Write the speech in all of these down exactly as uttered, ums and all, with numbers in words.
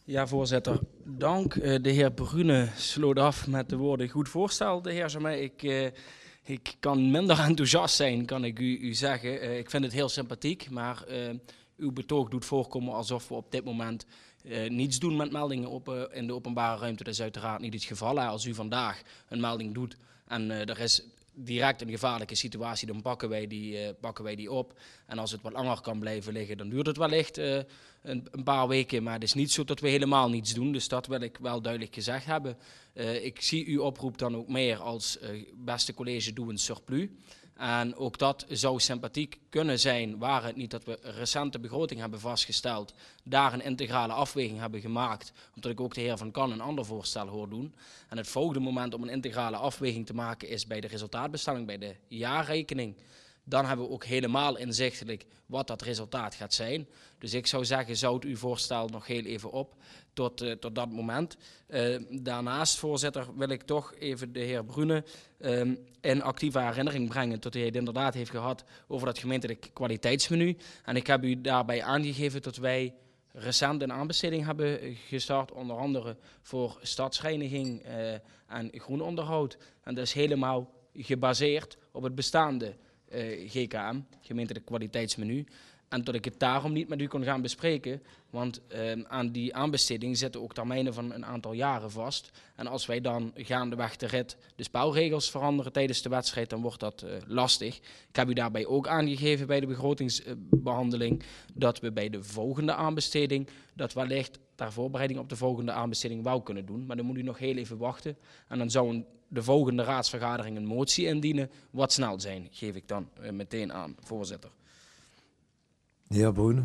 Ja, voorzitter. Dank. Uh, de heer Brune sloot af met de woorden goed voorstel. De heer Jamai, ik, uh, ik kan minder enthousiast zijn, kan ik u, u zeggen. Uh, ik vind het heel sympathiek, maar uh, uw betoog doet voorkomen alsof we op dit moment uh, niets doen met meldingen op, uh, in de openbare ruimte. Dat is uiteraard niet het geval. Hè. Als u vandaag een melding doet en uh, er is direct een gevaarlijke situatie, dan pakken wij, die, uh, pakken wij die op. En als het wat langer kan blijven liggen, dan duurt het wellicht uh, een, een paar weken. Maar het is niet zo dat we helemaal niets doen, dus dat wil ik wel duidelijk gezegd hebben. Uh, ik zie uw oproep dan ook meer als uh, beste college, doe een surplus. En ook dat zou sympathiek kunnen zijn, waar het niet dat we een recente begroting hebben vastgesteld, daar een integrale afweging hebben gemaakt, omdat ik ook de heer Van Kan een ander voorstel hoor doen. En het volgende moment om een integrale afweging te maken is bij de resultaatbestelling, bij de jaarrekening. Dan hebben we ook helemaal inzichtelijk wat dat resultaat gaat zijn. Dus ik zou zeggen, zou uw voorstel nog heel even op tot, uh, tot dat moment. Uh, daarnaast, voorzitter, wil ik toch even de heer Brune uh, in actieve herinnering brengen tot hij het inderdaad heeft gehad over dat gemeentelijk kwaliteitsmenu. En ik heb u daarbij aangegeven dat wij recent een aanbesteding hebben gestart, onder andere voor stadsreiniging uh, en groenonderhoud. En dat is helemaal gebaseerd op het bestaande Uh, G K M, gemeentelijk kwaliteitsmenu. En dat ik het daarom niet met u kon gaan bespreken, want uh, aan die aanbesteding zitten ook termijnen van een aantal jaren vast. En als wij dan gaandeweg de rit de spelregels veranderen tijdens de wedstrijd, dan wordt dat uh, lastig. Ik heb u daarbij ook aangegeven bij de begrotingsbehandeling dat we bij de volgende aanbesteding, dat wellicht ter voorbereiding op de volgende aanbesteding wel kunnen doen. Maar dan moet u nog heel even wachten. En dan zou een, de volgende raadsvergadering een motie indienen. Wat snel zijn, geef ik dan uh, meteen aan, voorzitter. De heer Brune.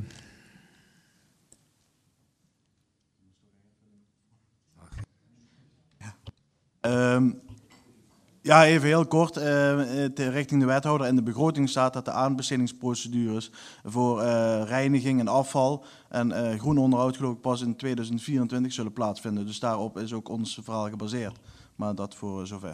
Um, ja, even heel kort. Uh, richting de wethouder. In de begroting staat dat de aanbestedingsprocedures voor uh, reiniging en afval en uh, groen onderhoud geloof ik pas in tweeduizend vierentwintig zullen plaatsvinden. Dus daarop is ook ons verhaal gebaseerd. Maar dat voor zover.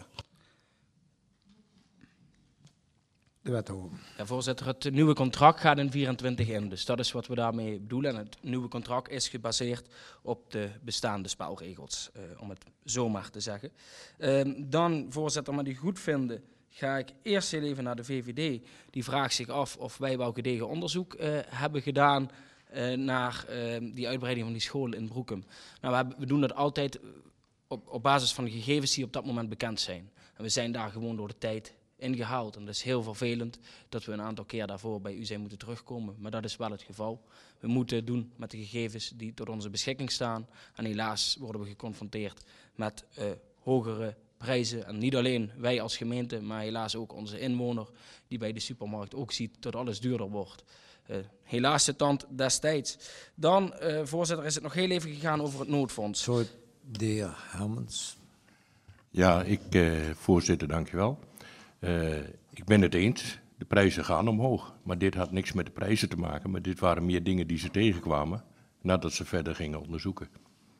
De wethouder. Ja, voorzitter, het nieuwe contract gaat in vierentwintig in. Dus dat is wat we daarmee bedoelen. En het nieuwe contract is gebaseerd op de bestaande spelregels, uh, om het zo maar te zeggen. Uh, dan, voorzitter, maar die goed vinden, ga ik eerst heel even naar de V V D. Die vraagt zich af of wij wel gedegen onderzoek uh, hebben gedaan uh, naar uh, die uitbreiding van die school in Broekum. Nou, we, hebben, we doen dat altijd op, op basis van de gegevens die op dat moment bekend zijn. En we zijn daar gewoon door de tijd ingehaald. En dat is heel vervelend dat we een aantal keer daarvoor bij u zijn moeten terugkomen. Maar dat is wel het geval. We moeten het doen met de gegevens die tot onze beschikking staan. En helaas worden we geconfronteerd met uh, hogere prijzen. En niet alleen wij als gemeente, maar helaas ook onze inwoner, die bij de supermarkt ook ziet dat alles duurder wordt. Uh, helaas de tand destijds. Dan, uh, voorzitter, is het nog heel even gegaan over het noodfonds. Sorry, de heer Hermans. Ja, ik, uh, voorzitter, dankjewel. Uh, ik ben het eens, de prijzen gaan omhoog. Maar dit had niks met de prijzen te maken, maar dit waren meer dingen die ze tegenkwamen nadat ze verder gingen onderzoeken.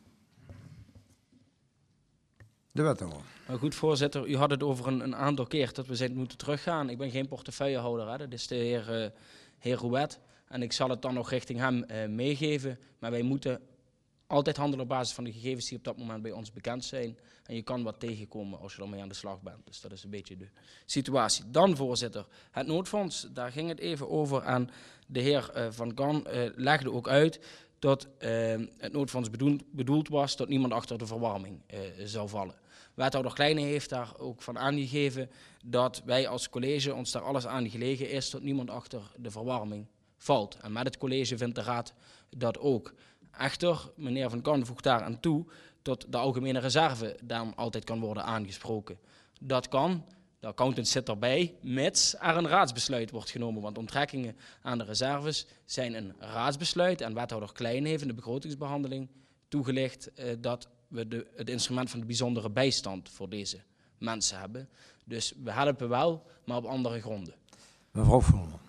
De wethouder. Nou goed, voorzitter, u had het over een, een aantal keer dat we zijn moeten teruggaan. Ik ben geen portefeuillehouder, hè. Dat is de heer, uh, heer Rouet. En ik zal het dan nog richting hem uh, meegeven. Maar wij moeten altijd handelen op basis van de gegevens die op dat moment bij ons bekend zijn. En je kan wat tegenkomen als je ermee aan de slag bent. Dus dat is een beetje de situatie. Dan, voorzitter, het noodfonds, daar ging het even over. En de heer uh, Van Kan uh, legde ook uit dat uh, het noodfonds bedoeld, bedoeld was dat niemand achter de verwarming uh, zou vallen. Wethouder Kleine heeft daar ook van aangegeven dat wij als college ons daar alles aan gelegen is dat niemand achter de verwarming valt. En met het college vindt de raad dat ook. Echter, meneer Van Kan voegt daar aan toe dat de algemene reserve dan altijd kan worden aangesproken. Dat kan, de accountant zit erbij, mits er een raadsbesluit wordt genomen. Want onttrekkingen aan de reserves zijn een raadsbesluit. En wethouder Klein heeft in de begrotingsbehandeling toegelicht uh, dat we de, het instrument van de bijzondere bijstand voor deze mensen hebben. Dus we helpen wel, maar op andere gronden. Mevrouw Vollmer.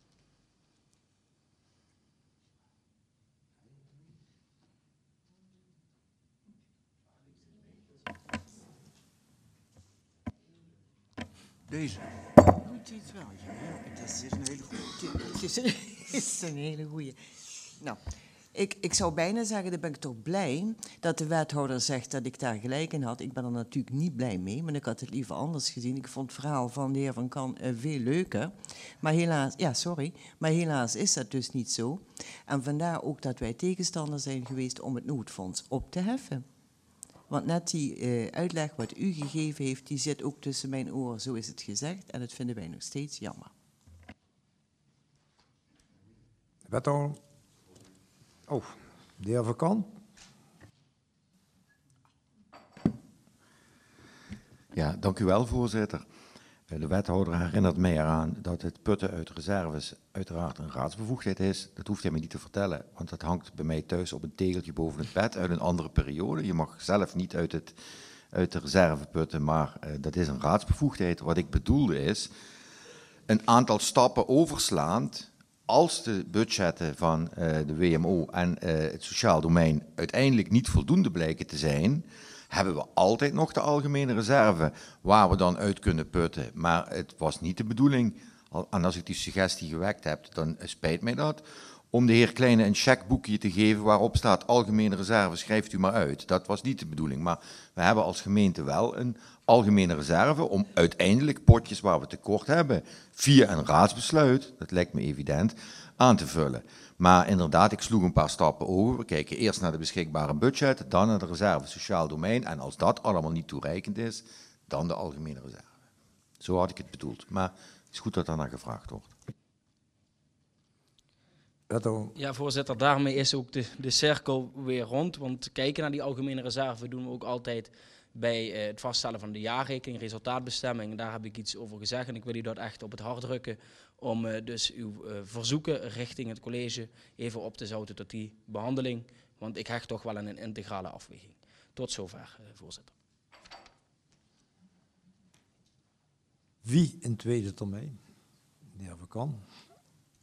Deze. Doet hij het wel, ja. Het is een hele goede. Het is een hele goede. Nou, Ik, ik zou bijna zeggen, dan ben ik toch blij dat de wethouder zegt dat ik daar gelijk in had. Ik ben er natuurlijk niet blij mee, maar ik had het liever anders gezien. Ik vond het verhaal van de heer Van Kan uh, veel leuker. Maar helaas, ja, sorry, maar helaas is dat dus niet zo. En vandaar ook dat wij tegenstander zijn geweest om het noodfonds op te heffen. Want net die uh, uitleg wat u gegeven heeft, die zit ook tussen mijn oren, zo is het gezegd. En dat vinden wij nog steeds jammer. De wethouder. Oh, de heer Van Kan. Ja, dank u wel, voorzitter. De wethouder herinnert mij eraan dat het putten uit reserves uiteraard een raadsbevoegdheid is. Dat hoeft hij me niet te vertellen, want dat hangt bij mij thuis op een tegeltje boven het bed uit een andere periode. Je mag zelf niet uit, het, uit de reserve putten, maar uh, dat is een raadsbevoegdheid. Wat ik bedoelde is, een aantal stappen overslaand, als de budgetten van uh, de W M O en uh, het sociaal domein uiteindelijk niet voldoende blijken te zijn, hebben we altijd nog de algemene reserve waar we dan uit kunnen putten. Maar het was niet de bedoeling, en als ik die suggestie gewekt heb, dan spijt mij dat, om de heer Kleine een checkboekje te geven waarop staat algemene reserve, schrijft u maar uit. Dat was niet de bedoeling. Maar we hebben als gemeente wel een algemene reserve om uiteindelijk potjes waar we tekort hebben, via een raadsbesluit, dat lijkt me evident, aan te vullen. Maar inderdaad, ik sloeg een paar stappen over. We kijken eerst naar de beschikbare budget, dan naar de reserve sociaal domein. En als dat allemaal niet toereikend is, dan de algemene reserve. Zo had ik het bedoeld. Maar het is goed dat er naar gevraagd wordt. Wethouder. Ja, voorzitter, daarmee is ook de, de cirkel weer rond. Want kijken naar die algemene reserve doen we ook altijd bij uh, het vaststellen van de jaarrekening, resultaatbestemming. Daar heb ik iets over gezegd en ik wil u dat echt op het hart drukken om uh, dus uw uh, verzoeken richting het college even op te zouten tot die behandeling. Want ik hecht toch wel aan een integrale afweging. Tot zover, uh, voorzitter. Wie in tweede termijn? De heer Van Kan.